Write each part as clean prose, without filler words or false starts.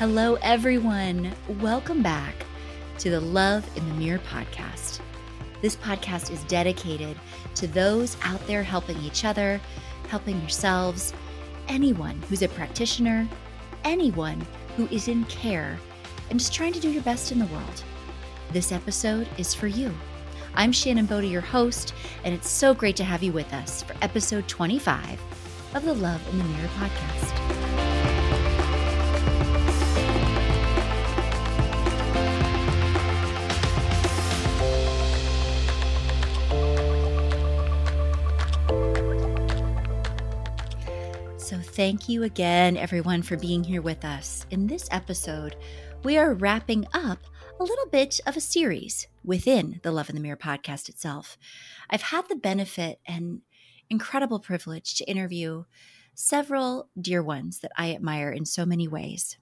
Hello, everyone. Welcome back to the Love in the Mirror podcast. This podcast is dedicated to those out there helping each other, helping yourselves, anyone who's a practitioner, anyone who is in care, and just trying to do your best in the world. This episode is for you. I'm Shannon Bodie, your host, and it's so great to have you with us for episode 25 of the Love in the Mirror podcast. So thank you again, everyone, for being here with us. In this episode, we are wrapping up a little bit of a series within the Love in the Mirror podcast itself. I've had the benefit and incredible privilege to interview several dear ones that I admire in so many ways.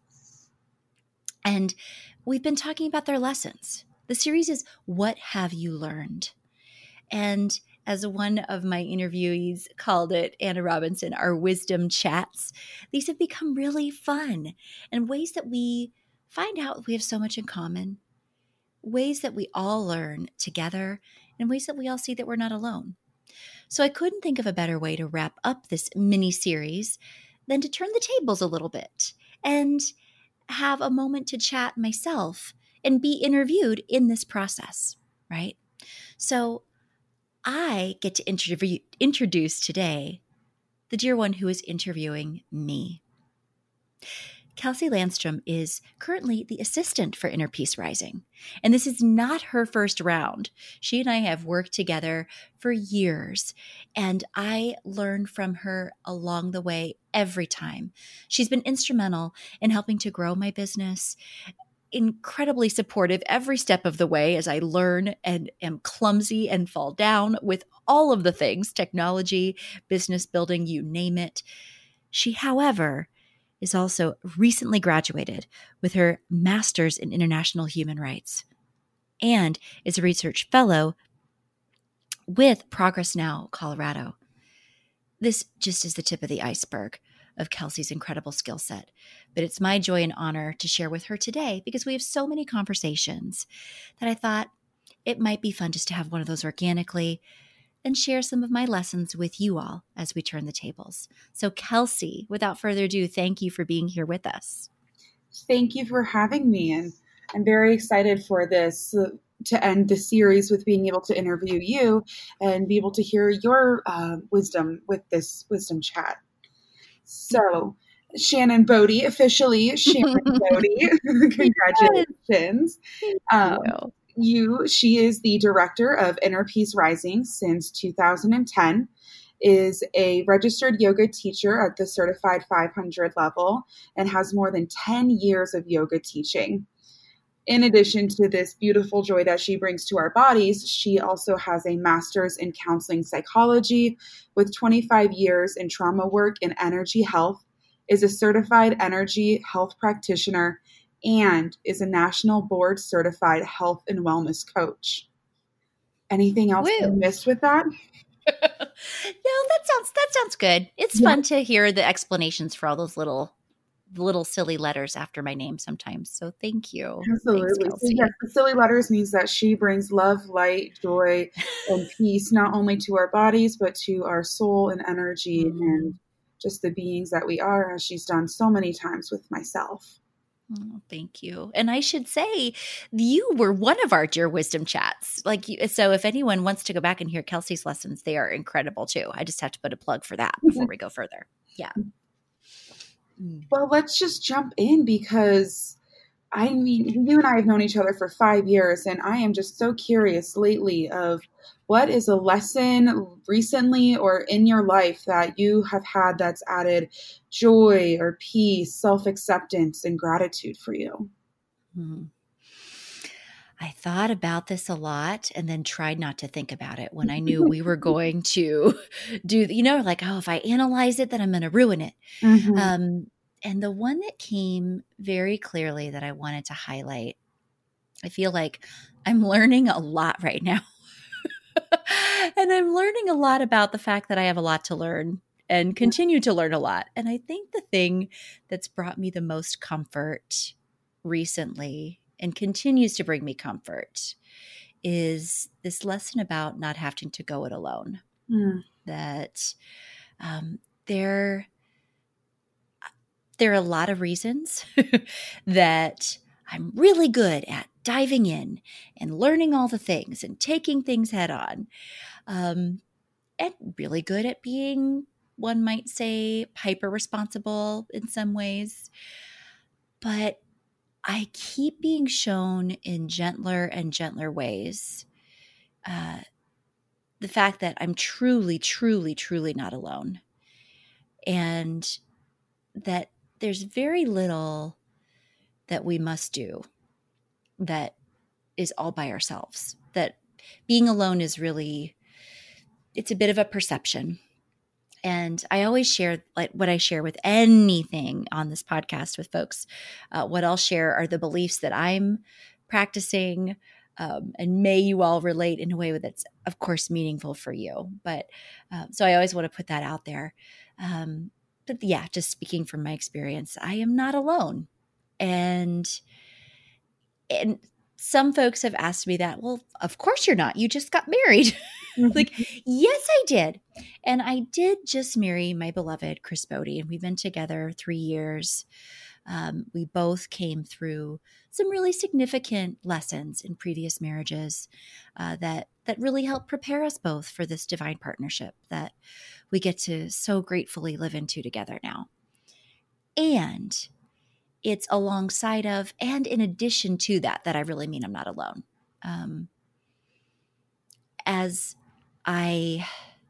And we've been talking about their lessons. The series is What Have You Learned? And as one of my interviewees called it, Anna Robinson, our wisdom chats, these have become really fun and ways that we find out we have so much in common, ways that we all learn together, and ways that we all see that we're not alone. So I couldn't think of a better way to wrap up this mini series than to turn the tables a little bit and have a moment to chat myself and be interviewed in this process, right? So I get to introduce today the dear one who is interviewing me. Kelsey Landstrom is currently the assistant for Inner Peace Rising, and this is not her first round. She and I have worked together for years, and I learn from her along the way every time. She's been instrumental in helping to grow my business, incredibly supportive every step of the way as I learn and am clumsy and fall down with all of the things, technology, business building, you name it. She, however, is also recently graduated with her Master's in International Human Rights and is a research fellow with Progress Now, Colorado. This just is the tip of the iceberg of Kelsey's incredible skill set, but it's my joy and honor to share with her today because we have so many conversations that I thought it might be fun just to have one of those organically and share some of my lessons with you all as we turn the tables. So Kelsey, without further ado, thank you for being here with us. Thank you for having me. And I'm very excited for this to end the series with being able to interview you and be able to hear your wisdom with this wisdom chat. So Shannon Bodie, officially Shannon Bodie, congratulations. She is the director of Inner Peace Rising since 2010, is a registered yoga teacher at the Certified 500 level, and has more than 10 years of yoga teaching. In addition to this beautiful joy that she brings to our bodies, she also has a master's in counseling psychology with 25 years in trauma work and energy health, is a certified energy health practitioner, and is a national board certified health and wellness coach. Anything else I missed with that? No, that sounds good. It's fun to hear the explanations for all those little silly letters after my name sometimes. So thank you. Absolutely. Thanks, so yes, the silly letters means that she brings love, light, joy, and peace, not only to our bodies, but to our soul and energy and just the beings that we are, as she's done so many times with myself. Oh, thank you. And I should say, you were one of our dear wisdom chats. So if anyone wants to go back and hear Kelsey's lessons, they are incredible too. I just have to put a plug for that before we go further. Yeah. Well, let's just jump in because you and I have known each other for 5 years, and I am just so curious lately of what is a lesson recently or in your life that you have had that's added joy or peace, self-acceptance, and gratitude for you? I thought about this a lot and then tried not to think about it when I knew we were going to do, if I analyze it, then I'm going to ruin it. Mm-hmm. And the one that came very clearly that I wanted to highlight, I feel like I'm learning a lot right now. And I'm learning a lot about the fact that I have a lot to learn and continue to learn a lot. And I think the thing that's brought me the most comfort recently and continues to bring me comfort is this lesson about not having to go it alone. That there are a lot of reasons that I'm really good at diving in and learning all the things and taking things head on, and really good at being, one might say, hyper responsible in some ways. But I keep being shown in gentler and gentler ways the fact that I'm truly, truly, truly not alone. And that there's very little that we must do that is all by ourselves. That being alone is really, it's a bit of a perception. And I always share, like what I share with anything on this podcast with folks. What I'll share are the beliefs that I'm practicing, and may you all relate in a way that's, of course, meaningful for you. But so I always want to put that out there. But yeah, just speaking from my experience, I am not alone. And some folks have asked me that. Well, of course you're not. You just got married. Like, yes, I did. And I did just marry my beloved Chris Bodie, and we've been together 3 years. We both came through some really significant lessons in previous marriages that really helped prepare us both for this divine partnership that we get to so gratefully live into together now. And it's alongside of, and in addition to that I really mean I'm not alone. As I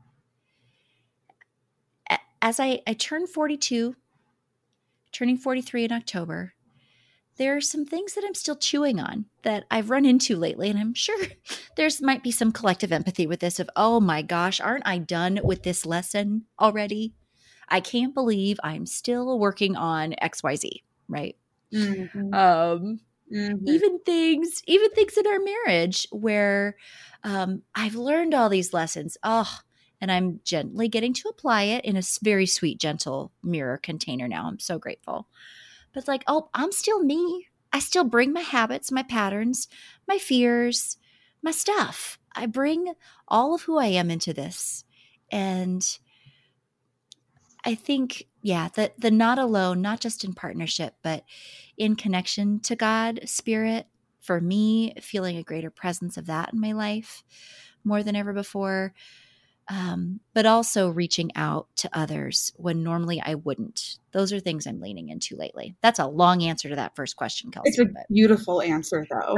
turn 42, turning 43 in October, there are some things that I'm still chewing on that I've run into lately. And I'm sure there's might be some collective empathy with this of, oh my gosh, aren't I done with this lesson already? I can't believe I'm still working on XYZ, right? Mm-hmm. Even things in our marriage where I've learned all these lessons. And I'm gently getting to apply it in a very sweet, gentle mirror container now. I'm so grateful. But it's like, I'm still me. I still bring my habits, my patterns, my fears, my stuff. I bring all of who I am into this. And I think, the not alone, not just in partnership, but in connection to God, Spirit, for me, feeling a greater presence of that in my life more than ever before. But also reaching out to others when normally I wouldn't. Those are things I'm leaning into lately. That's a long answer to that first question, Kelsey. It's a beautiful answer, though.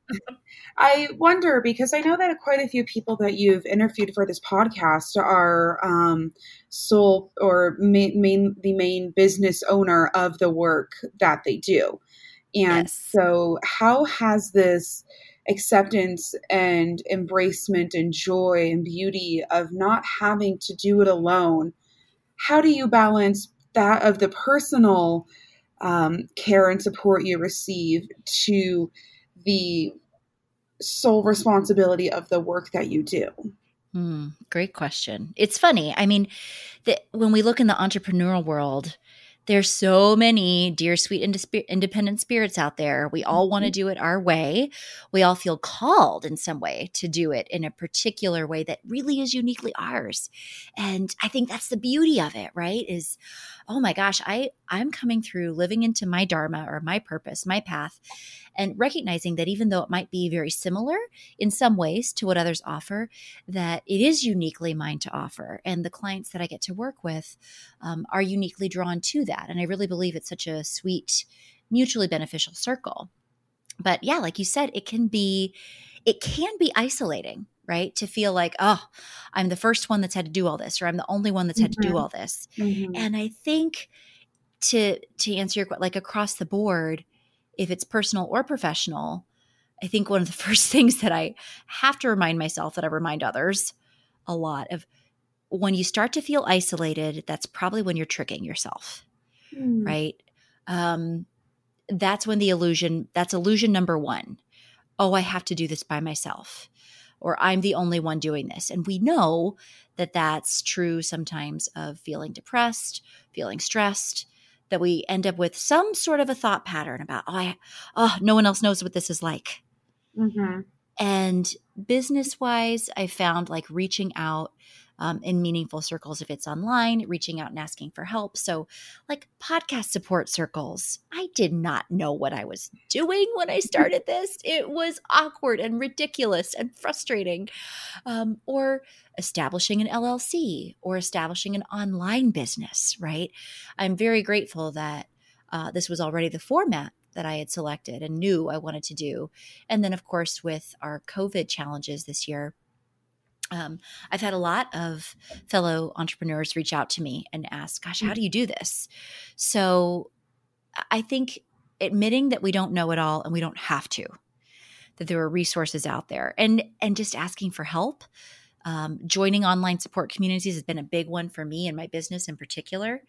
I wonder, because I know that quite a few people that you've interviewed for this podcast are sole or the main business owner of the work that they do. And yes. So how has this acceptance and embracement and joy and beauty of not having to do it alone, how do you balance that of the personal care and support you receive to the sole responsibility of the work that you do? Great question. It's funny. I mean, when we look in the entrepreneurial world, there's so many dear, sweet, independent spirits out there. We all want to do it our way. We all feel called in some way to do it in a particular way that really is uniquely ours. And I think that's the beauty of it, right? Is, oh my gosh, I'm coming through living into my dharma or my purpose, my path, and recognizing that even though it might be very similar in some ways to what others offer, that it is uniquely mine to offer. And the clients that I get to work with are uniquely drawn to that. And I really believe it's such a sweet, mutually beneficial circle. But yeah, like you said, it can be isolating, right? To feel like, I'm the first one that's had to do all this, or I'm the only one that's had to do all this. Mm-hmm. And I think to answer your question, like across the board, if it's personal or professional, I think one of the first things that I have to remind myself, that I remind others a lot of, when you start to feel isolated, that's probably when you're tricking yourself, right? That's when that's illusion number one. Oh, I have to do this by myself. or I'm the only one doing this. And we know that that's true sometimes of feeling depressed, feeling stressed, that we end up with some sort of a thought pattern about, no one else knows what this is like. Mm-hmm. And business-wise, I found like reaching out in meaningful circles, if it's online, reaching out and asking for help. So like podcast support circles, I did not know what I was doing when I started this. It was awkward and ridiculous and frustrating. Or establishing an LLC or establishing an online business, right? I'm very grateful that this was already the format that I had selected and knew I wanted to do. And then, of course, with our COVID challenges this year, I've had a lot of fellow entrepreneurs reach out to me and ask, gosh, how do you do this? So I think admitting that we don't know it all and we don't have to, that there are resources out there, and just asking for help. Joining online support communities has been a big one for me and my business in particular.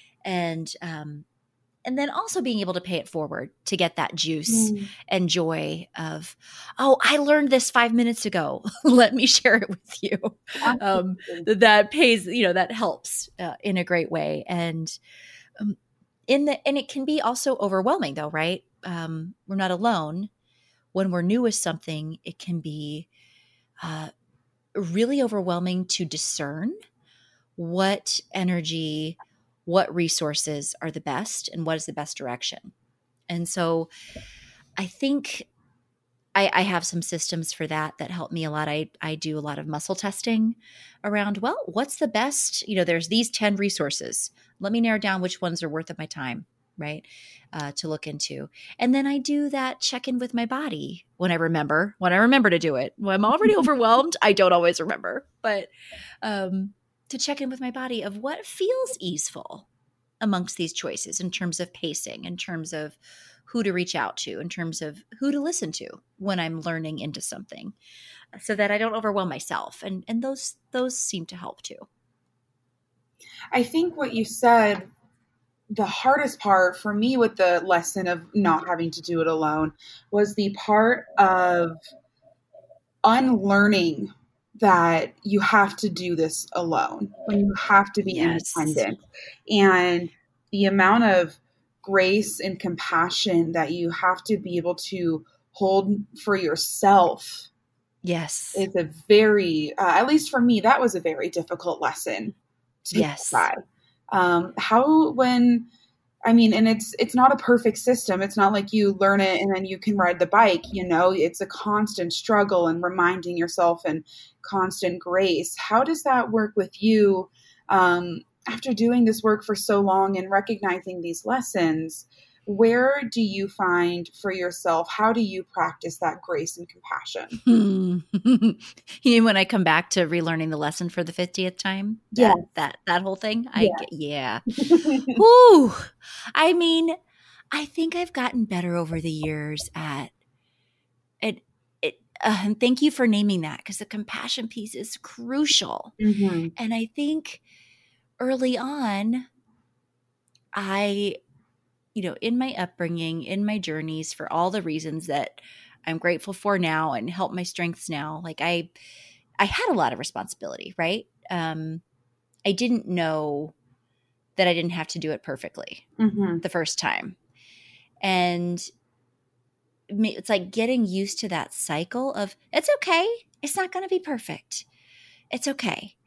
And then also being able to pay it forward to get that juice and joy of, I learned this 5 minutes ago. Let me share it with you. That pays, that helps in a great way. And and it can be also overwhelming though, right? We're not alone. When we're new with something, it can be really overwhelming to discern what energy, what resources are the best and what is the best direction. And so I think I have some systems for that help me a lot. I do a lot of muscle testing around, well, what's the best, there's these 10 resources. Let me narrow down which ones are worth of my time, right? To look into. And then I do that check-in with my body when I remember to do it. When I'm already overwhelmed, I don't always remember, but to check in with my body of what feels easeful amongst these choices in terms of pacing, in terms of who to reach out to, in terms of who to listen to when I'm learning into something, so that I don't overwhelm myself. And those seem to help too. I think what you said, the hardest part for me with the lesson of not having to do it alone was the part of unlearning that you have to do this alone, when you have to be independent, and the amount of grace and compassion that you have to be able to hold for yourself. Yes. Is a very, at least for me, that was a very difficult lesson to try. And it's not a perfect system. It's not like you learn it and then you can ride the bike, it's a constant struggle and reminding yourself and constant grace. How does that work with you after doing this work for so long and recognizing these lessons? Where do you find for yourself, how do you practice that grace and compassion? When I come back to relearning the lesson for the 50th time, that whole thing, Woo! I mean, I think I've gotten better over the years at it. And thank you for naming that, because the compassion piece is crucial. Mm-hmm. And I think early on, in my upbringing, in my journeys, for all the reasons that I'm grateful for now and help my strengths now, like I had a lot of responsibility, right? I didn't know that I didn't have to do it perfectly the first time. And it's like getting used to that cycle of, it's okay. It's not going to be perfect. It's okay.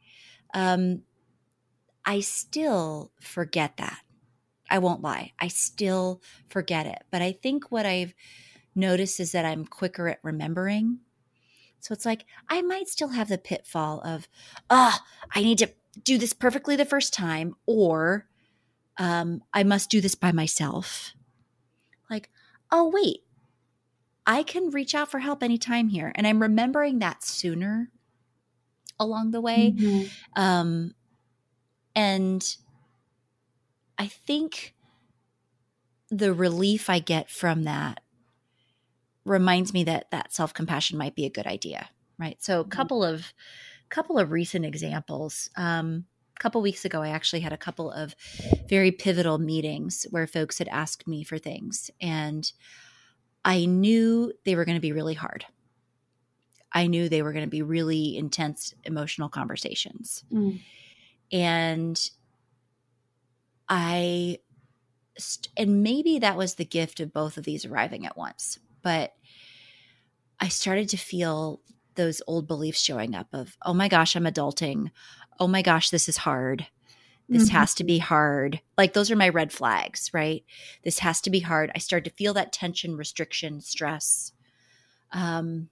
I still forget that. I won't lie. I still forget it. But I think what I've noticed is that I'm quicker at remembering. So it's like, I might still have the pitfall of, I need to do this perfectly the first time, or I must do this by myself. Like, oh, wait, I can reach out for help anytime here. And I'm remembering that sooner along the way. And I think the relief I get from that reminds me that self-compassion might be a good idea, right? So a couple of recent examples. A couple weeks ago, I actually had a couple of very pivotal meetings where folks had asked me for things, and I knew they were going to be really hard. I knew they were going to be really intense emotional conversations. Mm. And and maybe that was the gift of both of these arriving at once, but I started to feel those old beliefs showing up of, oh my gosh, I'm adulting. Oh my gosh, this is hard. This has to be hard. Like those are my red flags, right? This has to be hard. I started to feel that tension, restriction, stress. And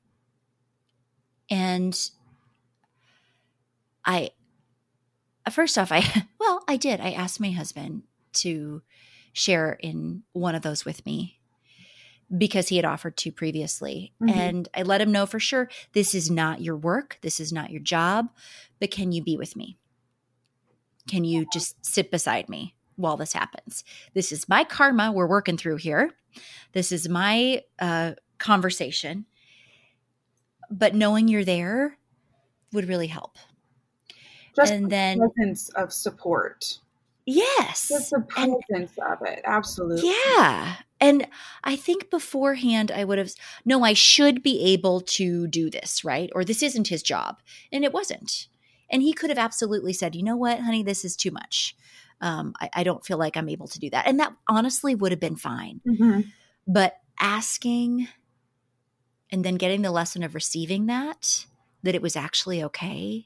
first off, I did. I asked my husband to share in one of those with me because he had offered to previously. Mm-hmm. And I let him know for sure, this is not your work. This is not your job, but can you be with me? Can you just sit beside me while this happens? This is my karma we're working through here. This is my conversation. But knowing you're there would really help. Just and the then presence of support. Yes. Just the presence of it. Absolutely. Yeah. And I think beforehand I would have, no, I should be able to do this, right? Or this isn't his job. And it wasn't. And he could have absolutely said, you know what, honey, this is too much. I don't feel like I'm able to do that. And that honestly would have been fine. Mm-hmm. But asking and then getting the lesson of receiving that it was actually okay.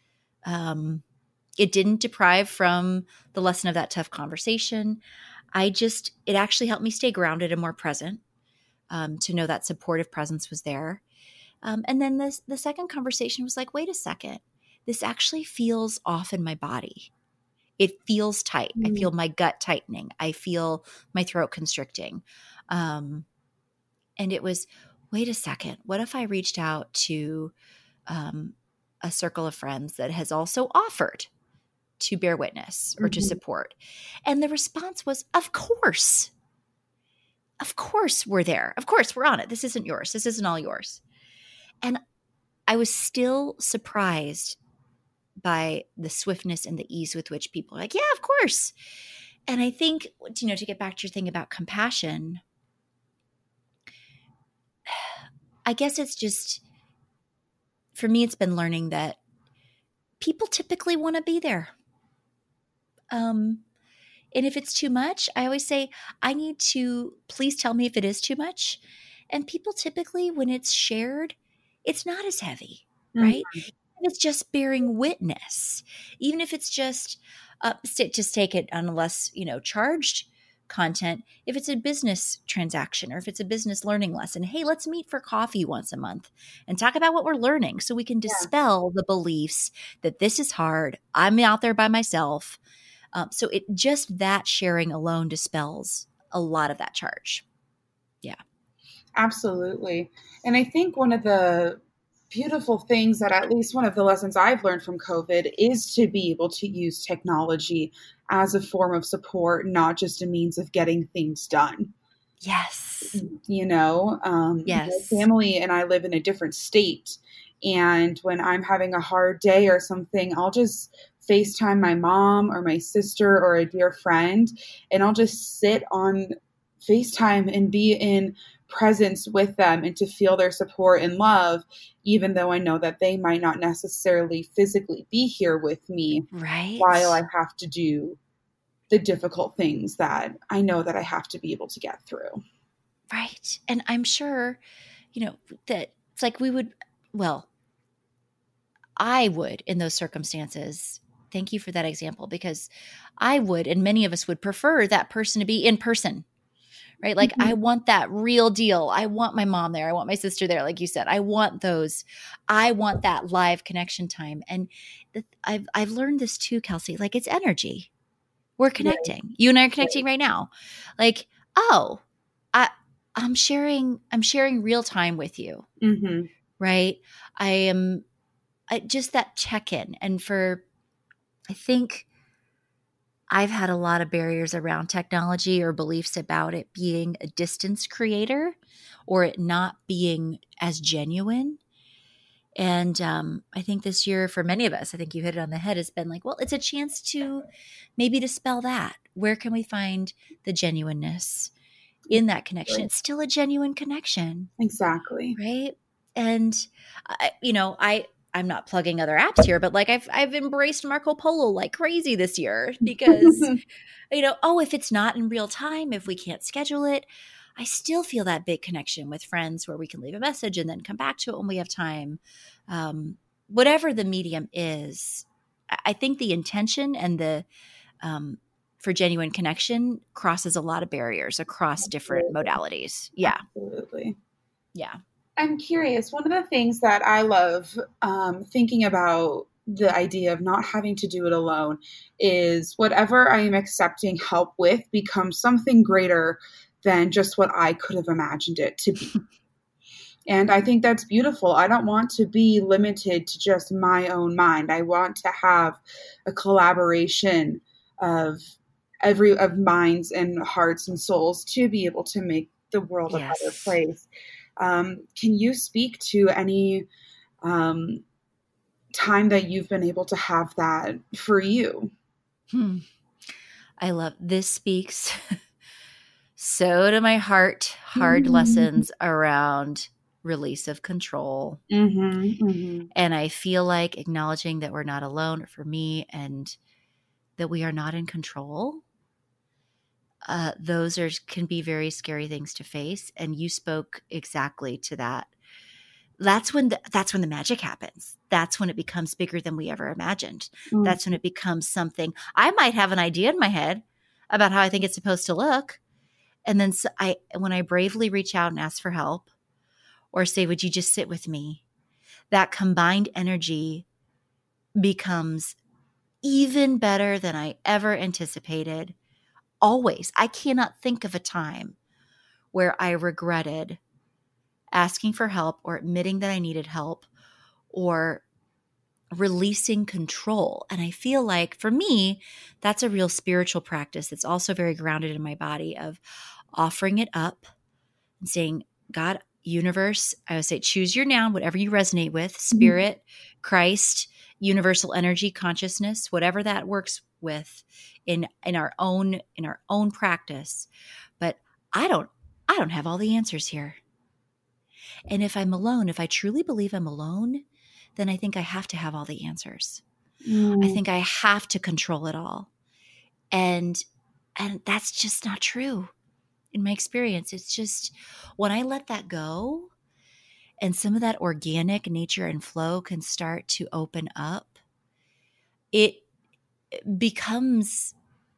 It didn't deprive from the lesson of that tough conversation. It actually helped me stay grounded and more present, to know that supportive presence was there. And then the second conversation was like, wait a second, this actually feels off in my body. It feels tight. I feel my gut tightening. I feel my throat constricting. And it was, wait a second, what if I reached out to a circle of friends that has also offered to bear witness or to support? And the response was, of course. Of course we're there. Of course we're on it. This isn't yours. This isn't all yours. And I was still surprised by the swiftness and the ease with which people are like, yeah, of course. And I think, to get back to your thing about compassion, I guess it's just, for me, it's been learning that people typically want to be there. And if it's too much, I always say, I need to, please tell me if it is too much. And people typically, when it's shared, it's not as heavy, right? It's just bearing witness. Even if it's just take it on a less, charged content. If it's a business transaction or if it's a business learning lesson, hey, let's meet for coffee once a month and talk about what we're learning so we can dispel the beliefs that this is hard. I'm out there by myself. So that sharing alone dispels a lot of that charge. Yeah. Absolutely. And I think one of the beautiful things that, at least one of the lessons I've learned from COVID, is to be able to use technology as a form of support, not just a means of getting things done. Yes. Yes. My family and I live in a different state. And when I'm having a hard day or something, I'll just FaceTime my mom or my sister or a dear friend, and I'll just sit on FaceTime and be in presence with them and to feel their support and love, even though I know that they might not necessarily physically be here with me, right, while I have to do the difficult things that I know that I have to be able to get through. Right. And I'm sure, that it's like I would in those circumstances. Thank you for that example, because I would, and many of us would prefer that person to be in person. Right? Like, I want that real deal. I want my mom there. I want my sister there. Like you said, I want that live connection time. And I've learned this too, Kelsey. Like, it's energy. We're connecting. Right. You and I are connecting right now. Like, I'm sharing real time with you. Mm-hmm. Right? Just that check-in. And I think I've had a lot of barriers around technology or beliefs about it being a distance creator or it not being as genuine. And I think this year for many of us, I think you hit it on the head, has been like, well, it's a chance to maybe dispel that. Where can we find the genuineness in that connection? It's still a genuine connection. Exactly. Right? And I'm not plugging other apps here, but like I've embraced Marco Polo like crazy this year because if it's not in real time, if we can't schedule it, I still feel that big connection with friends where we can leave a message and then come back to it when we have time. Whatever the medium is, I think the intention and the for genuine connection crosses a lot of barriers across different modalities. Yeah. Absolutely. Yeah. I'm curious. One of the things that I love thinking about the idea of not having to do it alone is whatever I am accepting help with becomes something greater than just what I could have imagined it to be. And I think that's beautiful. I don't want to be limited to just my own mind. I want to have a collaboration of minds and hearts and souls to be able to make the world a better place. Can you speak to any time that you've been able to have that for you? I love this. Speaks so to my heart. Hard lessons around release of control. And I feel like acknowledging that we're not alone for me and that we are not in control. Those can be very scary things to face. And you spoke exactly to that. That's when the magic happens. That's when it becomes bigger than we ever imagined. That's when it becomes something. I might have an idea in my head about how I think it's supposed to look. And then when I bravely reach out and ask for help or say, would you just sit with me? That combined energy becomes even better than I ever anticipated. Always. I cannot think of a time where I regretted asking for help or admitting that I needed help or releasing control. And I feel like for me, that's a real spiritual practice that's also very grounded in my body of offering it up and saying, God, universe, I would say choose your noun, whatever you resonate with, spirit, Christ, universal energy, consciousness, whatever that works with in our own practice. But I don't have all the answers here. And if I'm alone, if I truly believe I'm alone, then I think I have to have all the answers. I think I have to control it all. And that's just not true in my experience. It's just when I let that go and some of that organic nature and flow can start to open up, it becomes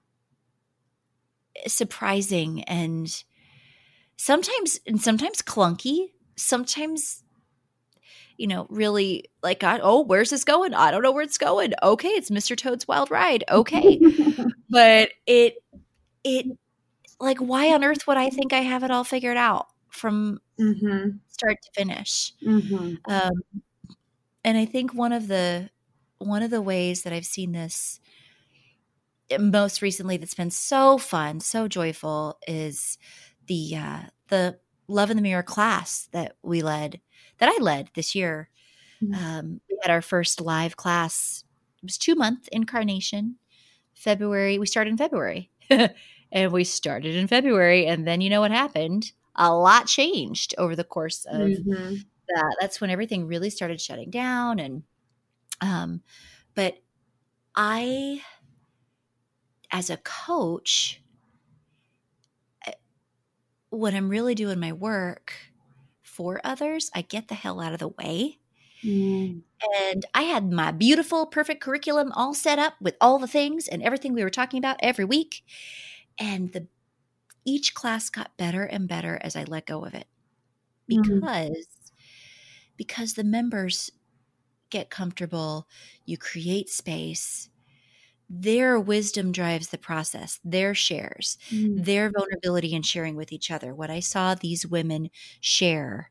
surprising and sometimes clunky, sometimes really like, God, oh, where's this going? I don't know where it's going. Okay, it's Mr. Toad's Wild Ride. Okay. But it like, why on earth would I think I have it all figured out from start to finish? And I think one of the ways that I've seen this most recently that's been so fun, so joyful is the Love in the Mirror class that I led this year. We had our first live class. It was 2-month incarnation. February. We started in February. And we started in February. And then you know what happened? A lot changed over the course of that. That's when everything really started shutting down. And but I, as a coach, when I'm really doing my work for others, I get the hell out of the way. And I had my beautiful, perfect curriculum all set up with all the things and everything we were talking about every week. And each class got better and better as I let go of it because the members get comfortable. You create space. Their wisdom drives the process, their shares, their vulnerability in sharing with each other. What I saw these women share,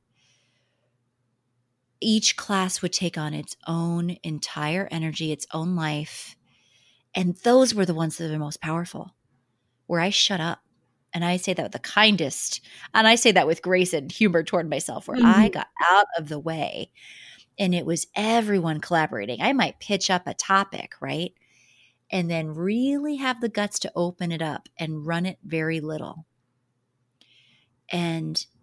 each class would take on its own entire energy, its own life. And those were the ones that are most powerful, where I shut up. And I say that with the kindest, and I say that with grace and humor toward myself, where I got out of the way and it was everyone collaborating. I might pitch up a topic, right? And then really have the guts to open it up and run it very little. And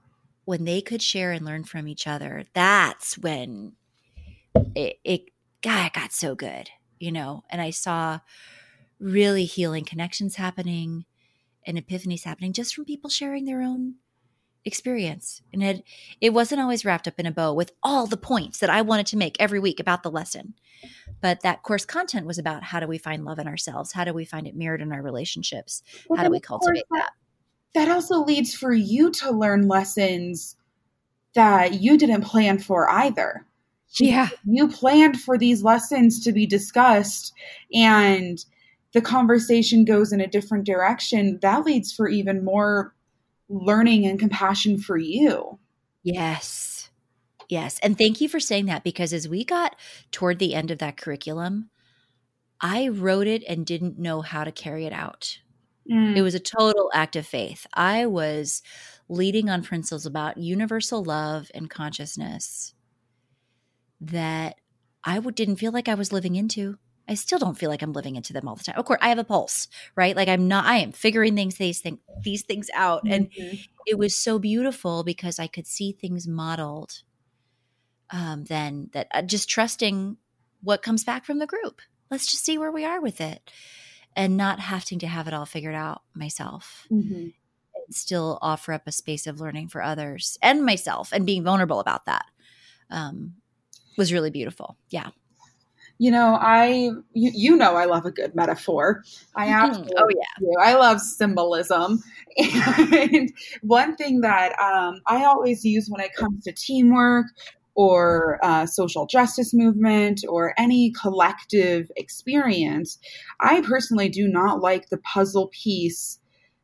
when they could share and learn from each other, that's when it got so good, and I saw really healing connections happening and epiphanies happening just from people sharing their own experience. And it wasn't always wrapped up in a bow with all the points that I wanted to make every week about the lesson. But that course content was about how do we find love in ourselves? How do we find it mirrored in our relationships? Well, how do we cultivate that? That also leads for you to learn lessons that you didn't plan for either. Yeah. You planned for these lessons to be discussed and the conversation goes in a different direction. That leads for even more learning and compassion for you. Yes. Yes. And thank you for saying that, because as we got toward the end of that curriculum, I wrote it and didn't know how to carry it out. It was a total act of faith. I was leading on principles about universal love and consciousness that I didn't feel like I was living into. I still don't feel like I'm living into them all the time. Of course, I have a pulse, right? Like I am figuring these things out. Mm-hmm. And it was so beautiful because I could see things modeled then that just trusting what comes back from the group. Let's just see where we are with it. And not having to have it all figured out myself. Mm-hmm. And still offer up a space of learning for others and myself, and being vulnerable about that was really beautiful. Yeah. I love a good metaphor. I absolutely do. I love symbolism. And one thing that I always use when it comes to teamwork or social justice movement or any collective experience, I personally do not like the puzzle piece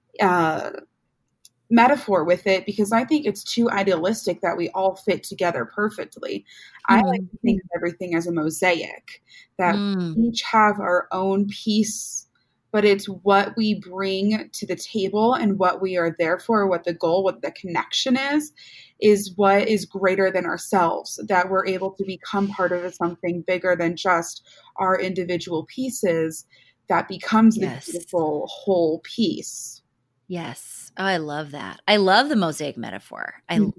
metaphor with it, because I think it's too idealistic that we all fit together perfectly. I like to think of everything as a mosaic, that we each have our own piece, but it's what we bring to the table and what we are there for, what the goal, what the connection is what is greater than ourselves, that we're able to become part of something bigger than just our individual pieces, that becomes the beautiful whole piece. Yes. Oh, I love that. I love the mosaic metaphor.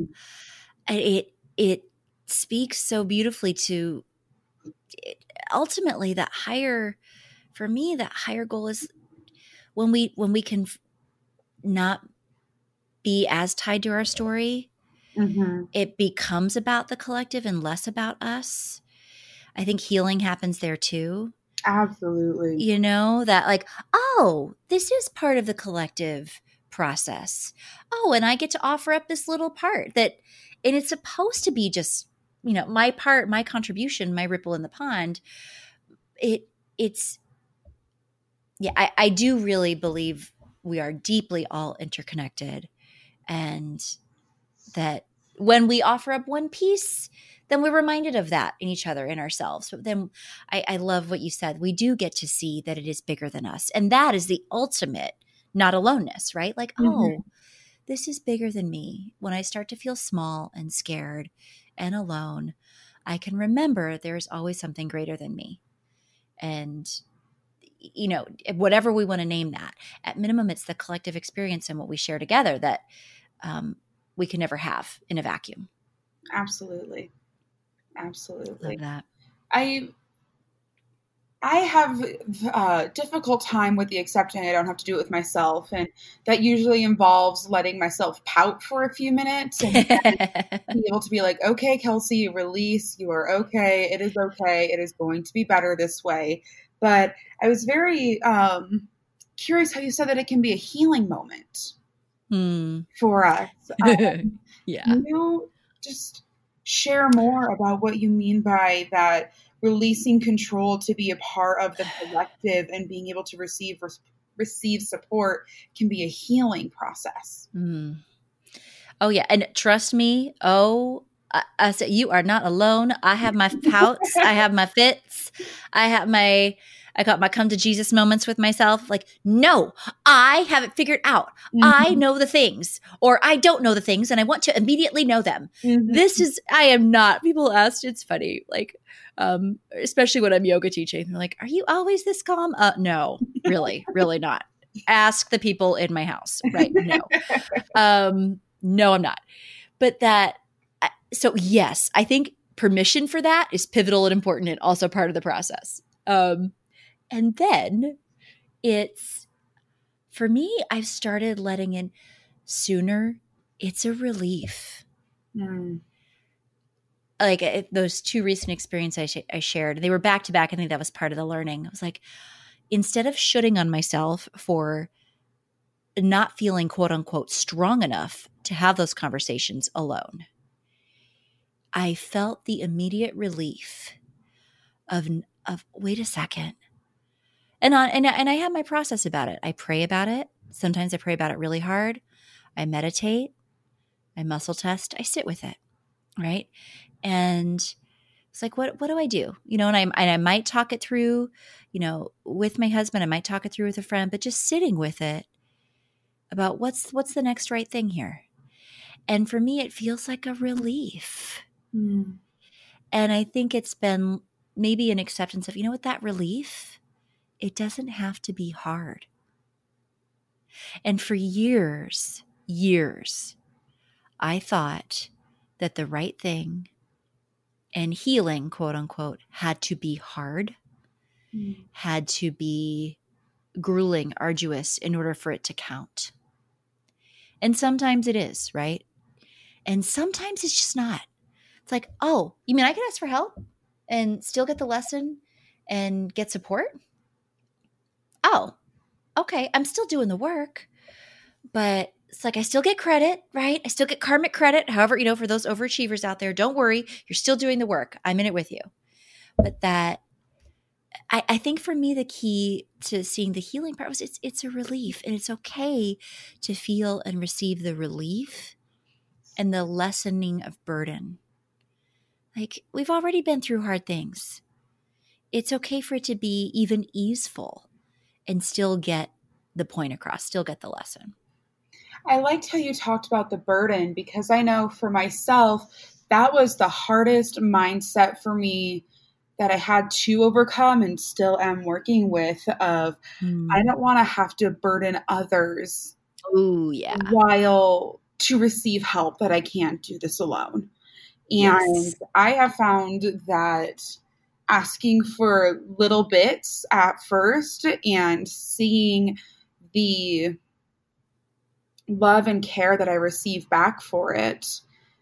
It speaks so beautifully to ultimately that higher goal is when we can not be as tied to our story. Mm-hmm. It becomes about the collective and less about us. I think healing happens there too. Absolutely. That like, oh, this is part of the collective process. Oh, and I get to offer up this little part and it's supposed to be just, my part, my contribution, my ripple in the pond. I do really believe we are deeply all interconnected, and that when we offer up one piece, then we're reminded of that in each other, in ourselves. But then I love what you said. We do get to see that it is bigger than us. And that is the ultimate not aloneness, right? Like, oh, this is bigger than me. When I start to feel small and scared and alone, I can remember there's always something greater than me. And, whatever we want to name that, at minimum, it's the collective experience and what we share together that we can never have in a vacuum. Absolutely. Absolutely. Love that. I have a difficult time with the accepting I don't have to do it with myself. And that usually involves letting myself pout for a few minutes and be able to be like, okay, Kelsey, release. You are okay. It is okay. It is going to be better this way. But I was very curious how you said that it can be a healing moment for us. Yeah. Can you just share more about what you mean by that? Releasing control to be a part of the collective and being able to receive support can be a healing process. Oh yeah. And trust me. I said, you are not alone. I have my pouts. I have my fits. I got my come to Jesus moments with myself. Like, no, I have it figured out. I know the things, or I don't know the things, and I want to immediately know them. I am not. People asked, it's funny. Like, especially when I'm yoga teaching, they're like, are you always this calm? No, really, really not. Ask the people in my house, right? No, no, I'm not. But so yes, I think permission for that is pivotal and important and also part of the process. And then for me, I've started letting in sooner. It's a relief. Like those two recent experiences I shared, they were back to back. I think that was part of the learning. I was like, instead of shooting on myself for not feeling quote unquote strong enough to have those conversations alone, I felt the immediate relief of wait a second. And I have my process about it. I pray about it. Sometimes I pray about it really hard. I meditate. I muscle test. I sit with it. Right. And it's like, what do I do? You know, and I might talk it through, you know, with my husband. I might talk it through with a friend, but just sitting with it about what's the next right thing here. And for me, it feels like a relief. And I think it's been maybe an acceptance of, you know what, that relief, it doesn't have to be hard. And for years, I thought that the right thing and healing, quote unquote, had to be hard, had to be grueling, arduous in order for it to count. And sometimes it is, right? And sometimes it's just not. It's like, oh, you mean I can ask for help and still get the lesson and get support? Oh, okay. I'm still doing the work, but it's like I still get credit, right? I still get karmic credit. However, you know, for those overachievers out there, don't worry. You're still doing the work. I'm in it with you. But that, I think for me, the key to seeing the healing part was it's a relief, and it's okay to feel and receive the relief and the lessening of burden. Like, we've already been through hard things. It's okay for it to be even easeful and still get the point across, still get the lesson. I liked how you talked about the burden, because I know for myself, that was the hardest mindset for me that I had to overcome and still am working with of, I don't want to have to burden others while to receive help, that I can't do this alone. And I have found that asking for little bits at first and seeing the love and care that I receive back for it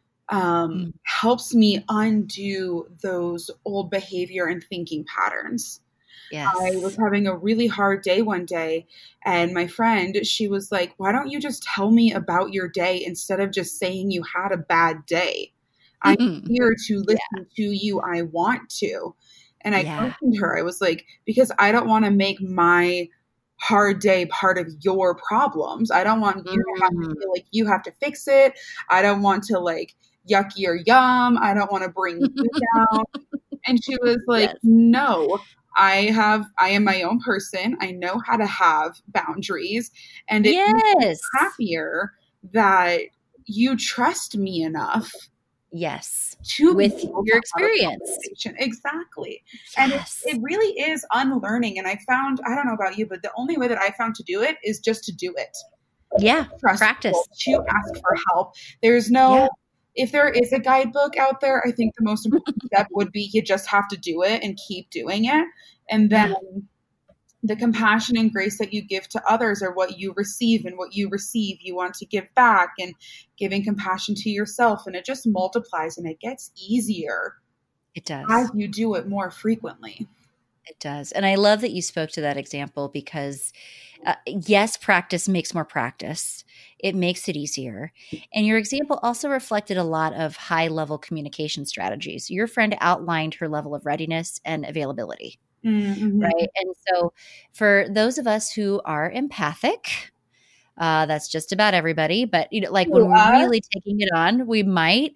helps me undo those old behavior and thinking patterns. Yes. I was having a really hard day one day, and my friend, she was like, why don't you just tell me about your day instead of just saying you had a bad day? I'm here to listen to you. I want to. And I questioned her. I was like, because I don't want to make my hard day part of your problems. I don't want you to have to feel like you have to fix it. I don't want to like yucky or yum. I don't want to bring you down. And she was like, no, I am my own person. I know how to have boundaries. And it makes me happier that you trust me enough. Yes. To with your experience. Exactly. And it really is unlearning. And I found, I don't know about you, but the only way that I found to do it is just to do it. Yeah. Practice. To ask for help. There's no, if there is a guidebook out there, I think the most important step would be you just have to do it and keep doing it. And then the compassion and grace that you give to others are what you receive, and what you receive, you want to give back, and giving compassion to yourself. And it just multiplies, and it gets easier. It does. As you do it more frequently. It does. And I love that you spoke to that example, because yes, practice makes more practice. It makes it easier. And your example also reflected a lot of high level communication strategies. Your friend outlined her level of readiness and availability. Right. And so for those of us who are empathic, that's just about everybody. But you know, like when we're really taking it on, we might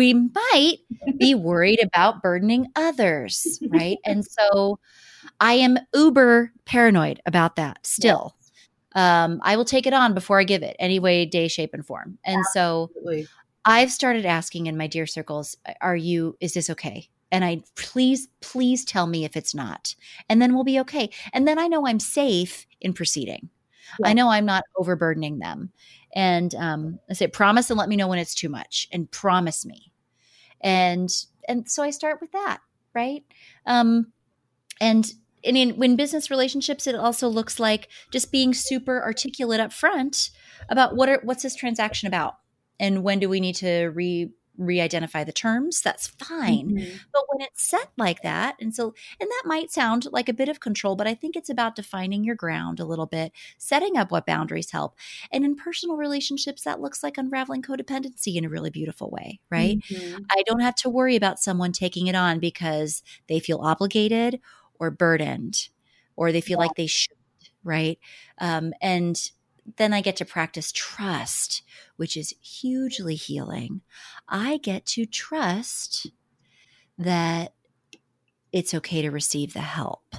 be worried about burdening others. Right. And so I am uber paranoid about that still. I will take it on before I give it, any way, day, shape, and form. And so I've started asking in my dear circles, is this okay? And I please tell me if it's not, and then we'll be okay. And then I know I'm safe in proceeding. I know I'm not overburdening them. And I say, promise and let me know when it's too much, and promise me. And so I start with that, right? And when business relationships, it also looks like just being super articulate up front about what's this transaction about, and when do we need to re-identify the terms. That's fine. Mm-hmm. But when it's set like that, and that might sound like a bit of control, but I think it's about defining your ground a little bit, setting up what boundaries help. And in personal relationships, that looks like unraveling codependency in a really beautiful way, right? Mm-hmm. I don't have to worry about someone taking it on because they feel obligated or burdened, or they feel like they should, right? And then I get to practice trust, which is hugely healing. I get to trust that it's okay to receive the help.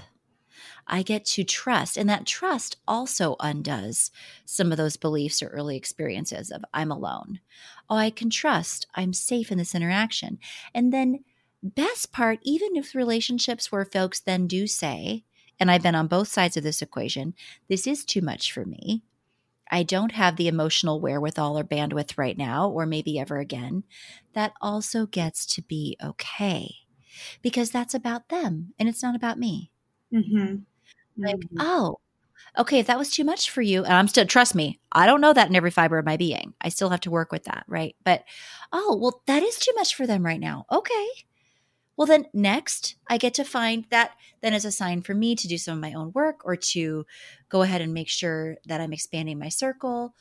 I get to trust, and that trust also undoes some of those beliefs or early experiences of I'm alone. Oh, I can trust I'm safe in this interaction. And then best part, even if relationships where folks then do say, and I've been on both sides of this equation, this is too much for me. I don't have the emotional wherewithal or bandwidth right now, or maybe ever again. That also gets to be okay, because that's about them and it's not about me. Mm-hmm. Like, Mm-hmm. oh, okay, if that was too much for you, and I'm still, trust me, I don't know that in every fiber of my being. I still have to work with that, right? But, oh, well, that is too much for them right now. Okay. Well, then next, I get to find that then as a sign for me to do some of my own work, or to go ahead and make sure that I'm expanding my circle,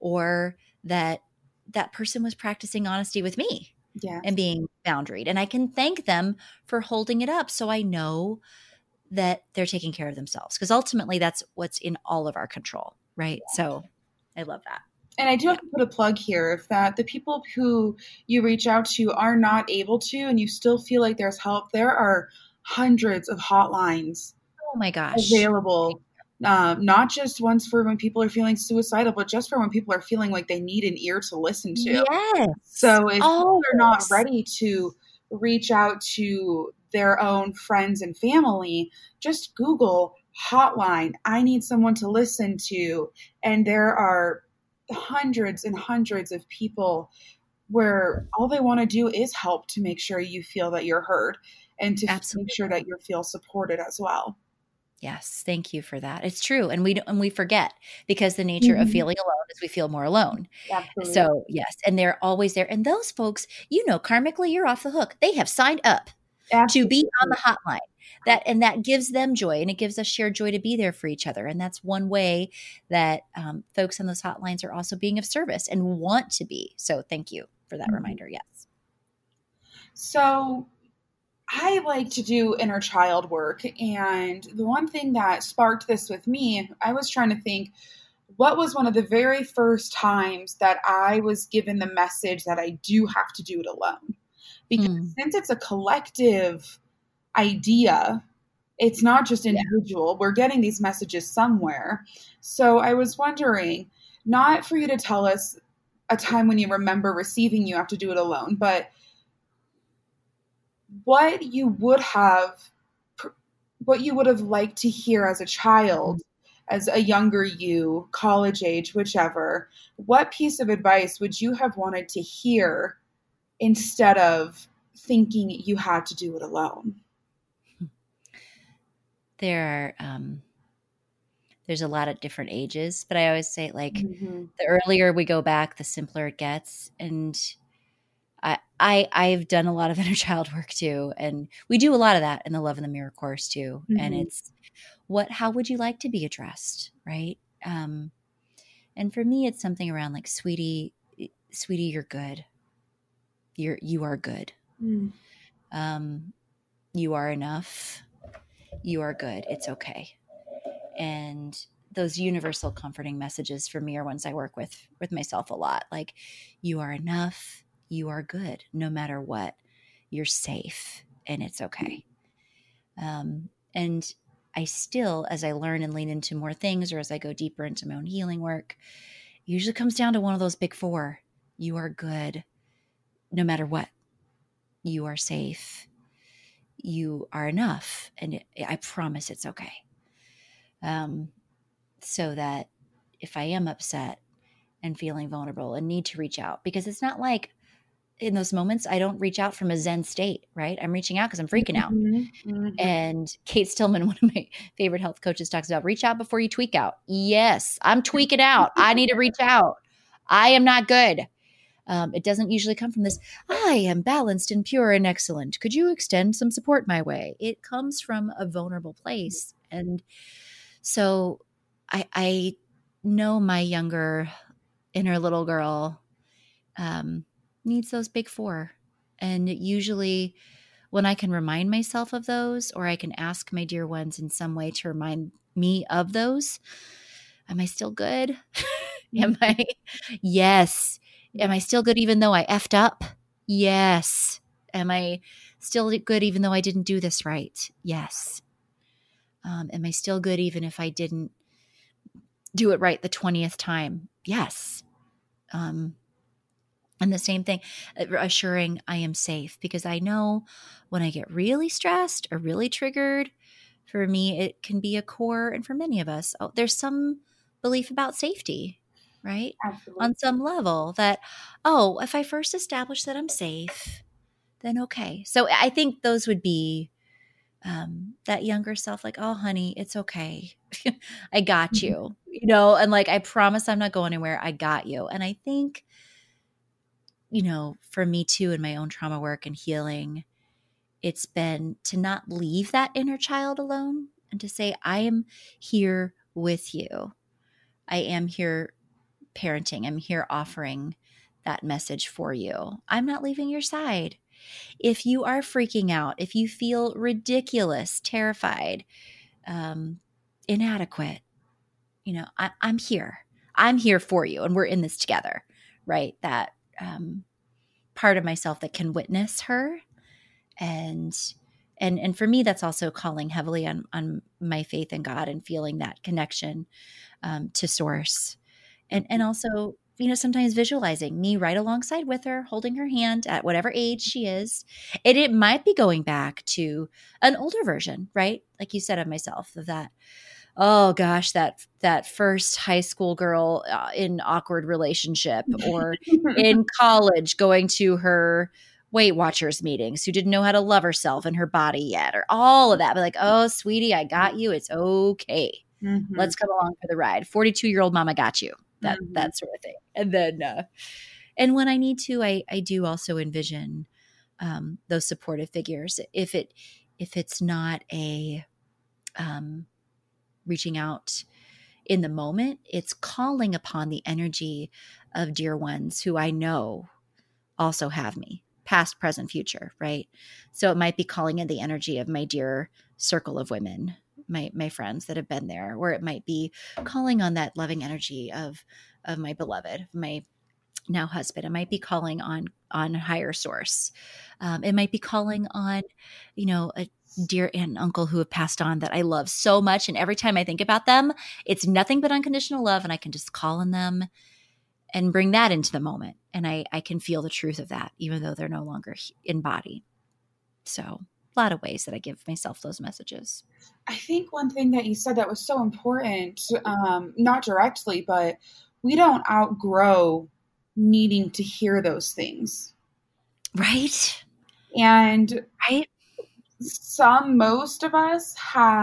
or that that person was practicing honesty with me Yes. and being boundaried. And I can thank them for holding it up, so I know that they're taking care of themselves, because ultimately that's what's in all of our control, right? So I love that. And I do have to put a plug here, if that the people who you reach out to are not able to, and you still feel like there's help, there are hundreds of hotlines Oh my gosh. available. Not just ones for when people are feeling suicidal, but just for when people are feeling like they need an ear to listen to. Yes. So if people are not Always. ready to reach out to their own friends and family, just Google hotline, I need someone to listen to. And there are hundreds and hundreds of people where all they want to do is help to make sure you feel that you're heard, and to Absolutely. make sure that you feel supported as well. Yes, thank you for that. It's true, and we forget, because the nature of feeling alone is we feel more alone. Absolutely. So yes, and they're always there. And those folks, karmically, you're off the hook. They have signed up to be on the hotline. That gives them joy, and it gives us shared joy to be there for each other. And that's one way that folks on those hotlines are also being of service and want to be. So thank you for that reminder. Yes. So I like to do inner child work. And the one thing that sparked this with me, I was trying to think, what was one of the very first times that I was given the message that I do have to do it alone? Because since it's a collective idea, it's not just individual. Yeah. We're getting these messages somewhere. So I was wondering, not for you to tell us a time when you remember receiving you have to do it alone, but what you would have liked to hear as a child, as a younger you, college age, whichever. What piece of advice would you have wanted to hear instead of thinking you had to do it alone? There's a lot of different ages, but I always say, like, the earlier we go back, the simpler it gets. And I've done a lot of inner child work too, and we do a lot of that in the Love in the Mirror course too. And it's how would you like to be addressed, right? And for me, it's something around like, sweetie, you're good. You are good. You are enough. You are good. It's okay. And those universal comforting messages for me are ones I work with myself a lot. Like, you are enough. You are good. No matter what, you're safe, and it's okay. And I still, as I learn and lean into more things, or as I go deeper into my own healing work, it usually comes down to one of those big four. You are good. No matter what, you are safe. You are enough. And I promise it's okay. So that if I am upset and feeling vulnerable and need to reach out, because it's not like in those moments, I don't reach out from a Zen state, right? I'm reaching out because I'm freaking out. And Kate Stillman, one of my favorite health coaches, talks about reach out before you tweak out. Yes, I'm tweaking out. I need to reach out. I am not good. It doesn't usually come from this, I am balanced and pure and excellent. Could you extend some support my way? It comes from a vulnerable place. And so I know my younger inner little girl needs those big four. And usually when I can remind myself of those, or I can ask my dear ones in some way to remind me of those, am I still good? Yes. Am I still good even though I effed up? Yes. Am I still good even though I didn't do this right? Yes. Am I still good even if I didn't do it right the 20th time? Yes. And the same thing, assuring I am safe, because I know when I get really stressed or really triggered, for me, it can be a core, and for many of us, there's some belief about safety, right? Absolutely. On some level that, if I first establish that I'm safe, then okay. So I think those would be that younger self, like, oh, honey, it's okay. I got you, and like, I promise I'm not going anywhere. I got you. And I think, for me too, in my own trauma work and healing, it's been to not leave that inner child alone and to say, I am here with you. I am here parenting. I'm here offering that message for you. I'm not leaving your side. If you are freaking out, if you feel ridiculous, terrified, inadequate, I'm here. I'm here for you. And we're in this together, right? That part of myself that can witness her. And for me, that's also calling heavily on my faith in God and feeling that connection to source. And also, sometimes visualizing me right alongside with her, holding her hand at whatever age she is. And it might be going back to an older version, right? Like you said, of myself, of that, oh gosh, that first high school girl in awkward relationship, or in college going to her Weight Watchers meetings who didn't know how to love herself and her body yet, or all of that. But like, oh, sweetie, I got you. It's okay. Let's come along for the ride. 42-year-old mama got you. That sort of thing. And then, and when I need to, I do also envision those supportive figures. If it's not a reaching out in the moment, it's calling upon the energy of dear ones who I know also have me, past, present, future, right? So it might be calling in the energy of my dear circle of women, my friends that have been there, or it might be calling on that loving energy of my beloved, my now husband. It might be calling on higher source. It might be calling on, a dear aunt and uncle who have passed on that I love so much. And every time I think about them, it's nothing but unconditional love. And I can just call on them and bring that into the moment. And I can feel the truth of that, even though they're no longer in body. So a lot of ways that I give myself those messages. I think one thing that you said that was so important, not directly, but we don't outgrow needing to hear those things. Right. And right. Most of us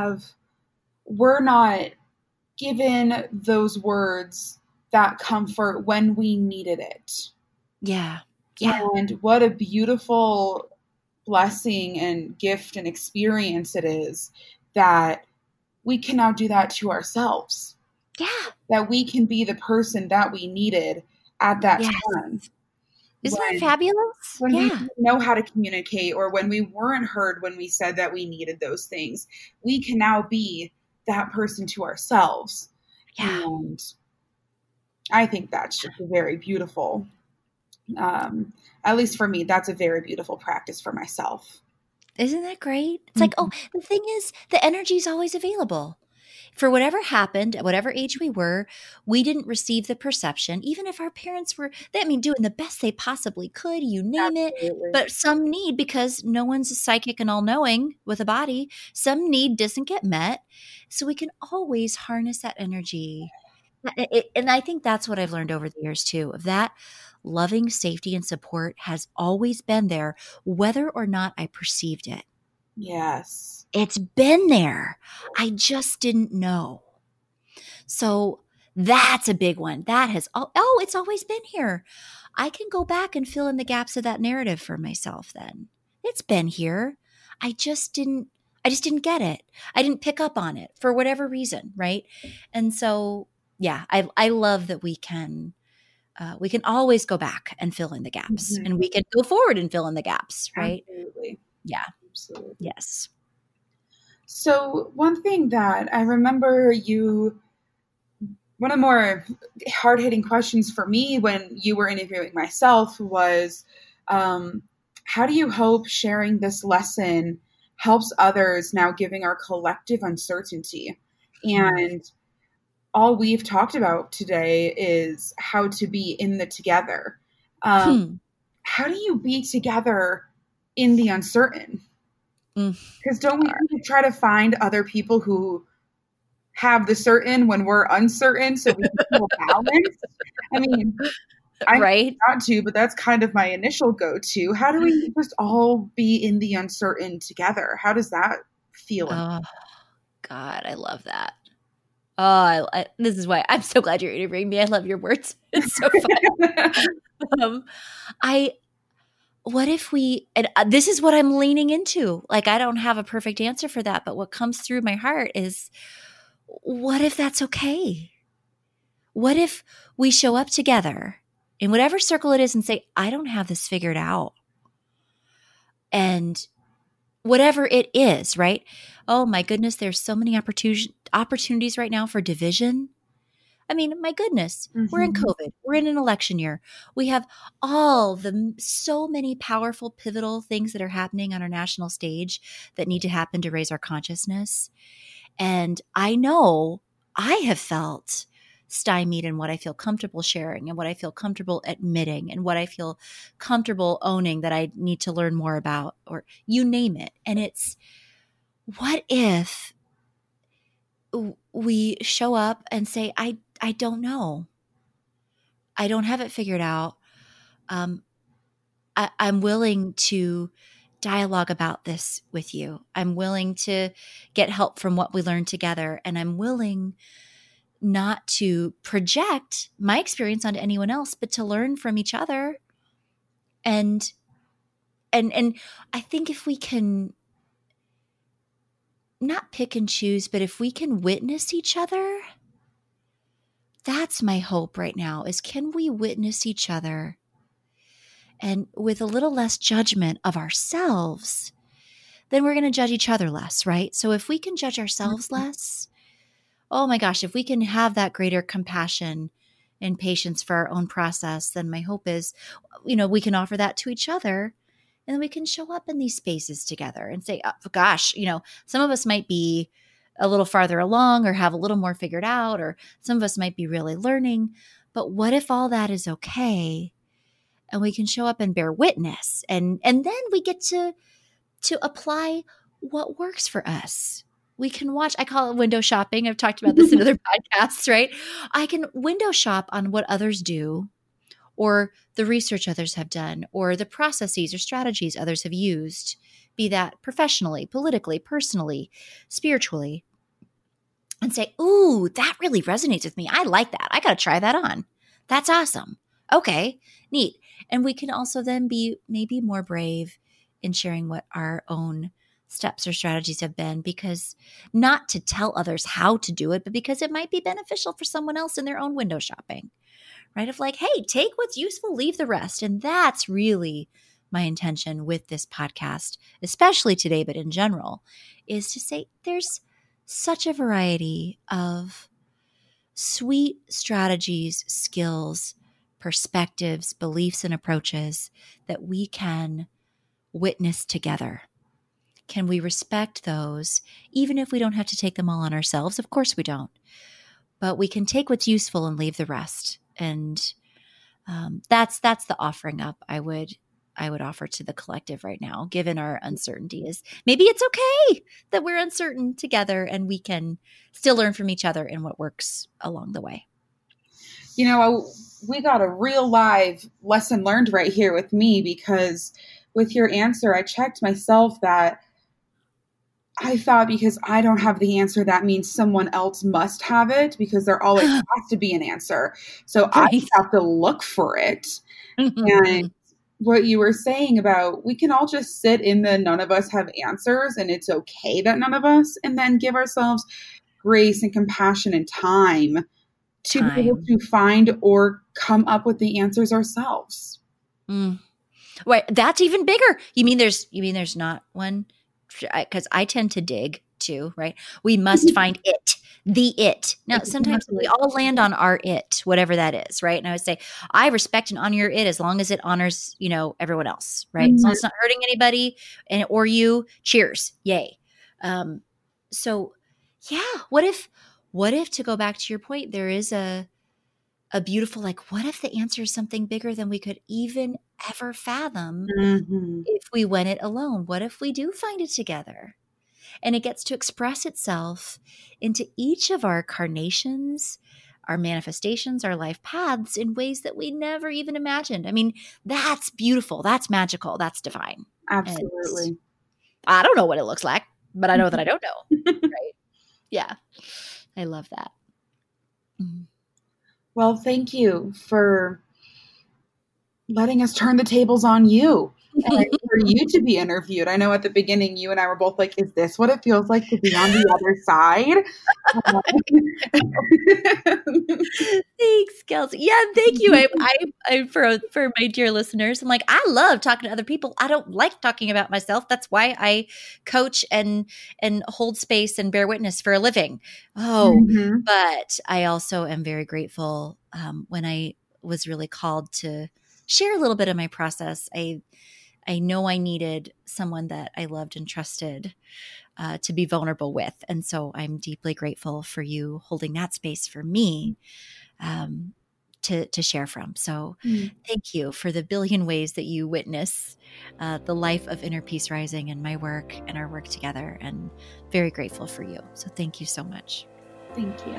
we're not given those words, that comfort, when we needed it. Yeah. Yeah. And what a beautiful blessing and gift and experience it is that we can now do that to ourselves. Yeah. That we can be the person that we needed at that time. Isn't that fabulous? When we didn't know how to communicate, or when we weren't heard when we said that we needed those things, we can now be that person to ourselves. Yeah. And I think that's just a very beautiful, at least for me, that's a very beautiful practice for myself. Isn't that great? It's like, the thing is, the energy is always available. For whatever happened, at whatever age we were, we didn't receive the perception, even if our parents were, doing the best they possibly could, you name Absolutely. it. But some need, because no one's psychic and all-knowing with a body, some need doesn't get met. So we can always harness that energy And I think that's what I've learned over the years too, of that loving safety and support has always been there, whether or not I perceived it. Yes. It's been there. I just didn't know. So that's a big one. That has, it's always been here. I can go back and fill in the gaps of that narrative for myself then. It's been here. I just didn't get it. I didn't pick up on it for whatever reason, right? And so, yeah, I love that we can always go back and fill in the gaps, and we can go forward and fill in the gaps, right? Absolutely. Yeah. Absolutely. Yes. So one thing that I remember one of the more hard-hitting questions for me when you were interviewing myself was, how do you hope sharing this lesson helps others now, giving our collective uncertainty? And all we've talked about today is how to be in the together. How do you be together in the uncertain? Because don't we try to find other people who have the certain when we're uncertain so we can feel balanced? I mean, I right? not to, but that's kind of my initial go-to. How do we just all be in the uncertain together? How does that feel? Oh, God, I love that. Oh, this is why I'm so glad you're interviewing me. I love your words. It's so fun. What if we, and this is what I'm leaning into. Like, I don't have a perfect answer for that, but what comes through my heart is, what if that's okay? What if we show up together in whatever circle it is and say, I don't have this figured out. And whatever it is, right? Oh my goodness, there's so many opportunities right now for division. I mean, my goodness, we're in COVID. We're in an election year. We have so many powerful, pivotal things that are happening on our national stage that need to happen to raise our consciousness. And I know I have felt stymied in what I feel comfortable sharing and what I feel comfortable admitting and what I feel comfortable owning that I need to learn more about, or you name it. And it's, what if we show up and say, I don't know. I don't have it figured out. I'm willing to dialogue about this with you. I'm willing to get help from what we learned together. And I'm willing not to project my experience onto anyone else, but to learn from each other. And I think if we can not pick and choose, but if we can witness each other, that's my hope right now, is can we witness each other and with a little less judgment of ourselves, then we're going to judge each other less, right? So if we can judge ourselves less, oh my gosh, if we can have that greater compassion and patience for our own process, then my hope is, we can offer that to each other, and then we can show up in these spaces together and say, oh, gosh, some of us might be a little farther along or have a little more figured out, or some of us might be really learning. But what if all that is okay and we can show up and bear witness, and then we get to apply what works for us. We can watch, I call it window shopping. I've talked about this in other podcasts, right? I can window shop on what others do, or the research others have done, or the processes or strategies others have used, be that professionally, politically, personally, spiritually, and say, ooh, that really resonates with me. I like that. I got to try that on. That's awesome. Okay, neat. And we can also then be maybe more brave in sharing what our own steps or strategies have been, because not to tell others how to do it, but because it might be beneficial for someone else in their own window shopping, right? Of like, hey, take what's useful, leave the rest. And that's really my intention with this podcast, especially today, but in general, is to say there's such a variety of sweet strategies, skills, perspectives, beliefs, and approaches that we can witness together. Can we respect those, even if we don't have to take them all on ourselves? Of course we don't. But we can take what's useful and leave the rest. And that's the offering up I would offer to the collective right now, given our uncertainty, is maybe it's okay that we're uncertain together and we can still learn from each other and what works along the way. we got a real live lesson learned right here with me, because with your answer, I checked myself that I thought because I don't have the answer, that means someone else must have it, because there always has to be an answer. So I have to look for it. And what you were saying about, we can all just sit in the none of us have answers, and it's okay that none of us, and then give ourselves grace and compassion and time to be able to find or come up with the answers ourselves. Wait, that's even bigger. You mean there's not one? Because I tend to dig too, right? We must find it. Now, sometimes we all land on our it, whatever that is, right? And I would say, I respect and honor your it as long as it honors, everyone else, right? As long as it's not hurting anybody or you, cheers, yay. So yeah, what if, to go back to your point, there is a beautiful, what if the answer is something bigger than we could even ever fathom if we went it alone? What if we do find it together? And it gets to express itself into each of our carnations, our manifestations, our life paths in ways that we never even imagined. I mean, that's beautiful. That's magical. That's divine. Absolutely. And I don't know what it looks like, but I know that I don't know. Right? Yeah. I love that. Well, thank you for letting us turn the tables on you and for you to be interviewed. I know at the beginning, you and I were both like, is this what it feels like to be on the other side? Thanks, Kelsey. Yeah, thank you. I for my dear listeners, I'm like, I love talking to other people. I don't like talking about myself. That's why I coach and hold space and bear witness for a living. But I also am very grateful when I was really called to share a little bit of my process. I know I needed someone that I loved and trusted to be vulnerable with. And so I'm deeply grateful for you holding that space for me to share from. So thank you for the billion ways that you witness the life of Inner Peace Rising and my work and our work together, and very grateful for you. So thank you so much. Thank you.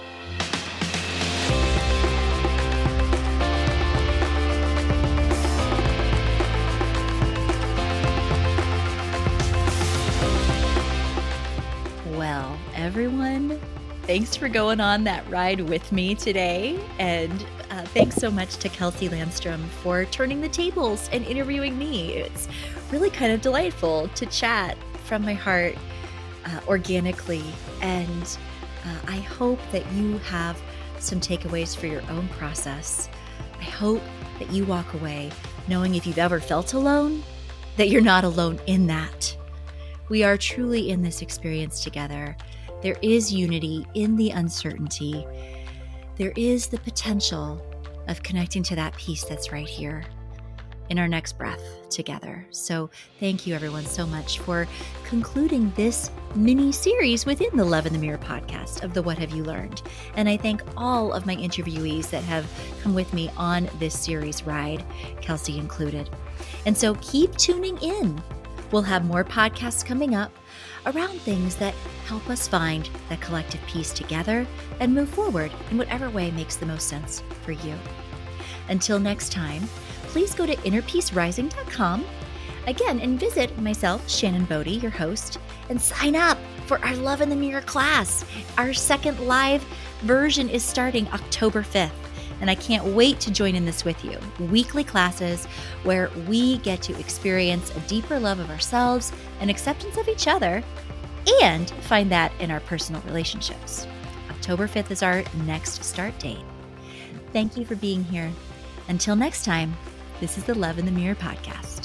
Well, everyone, thanks for going on that ride with me today. And thanks so much to Kelsey Landstrom for turning the tables and interviewing me. It's really kind of delightful to chat from my heart organically. And I hope that you have some takeaways for your own process. I hope that you walk away knowing, if you've ever felt alone, that you're not alone in that. We are truly in this experience together. There is unity in the uncertainty. There is the potential of connecting to that peace that's right here in our next breath together. So thank you, everyone, so much for concluding this mini series within the Love in the Mirror podcast of the What Have You Learned? And I thank all of my interviewees that have come with me on this series ride, Kelsey included. And so keep tuning in. We'll have more podcasts coming up around things that help us find that collective peace together and move forward in whatever way makes the most sense for you. Until next time, please go to innerpeacerising.com again and visit myself, Shannon Bodie, your host, and sign up for our Love in the Mirror class. Our second live version is starting October 5th. And I can't wait to join in this with you. Weekly classes where we get to experience a deeper love of ourselves and acceptance of each other, and find that in our personal relationships. October 5th is our next start date. Thank you for being here. Until next time, this is the Love in the Mirror podcast.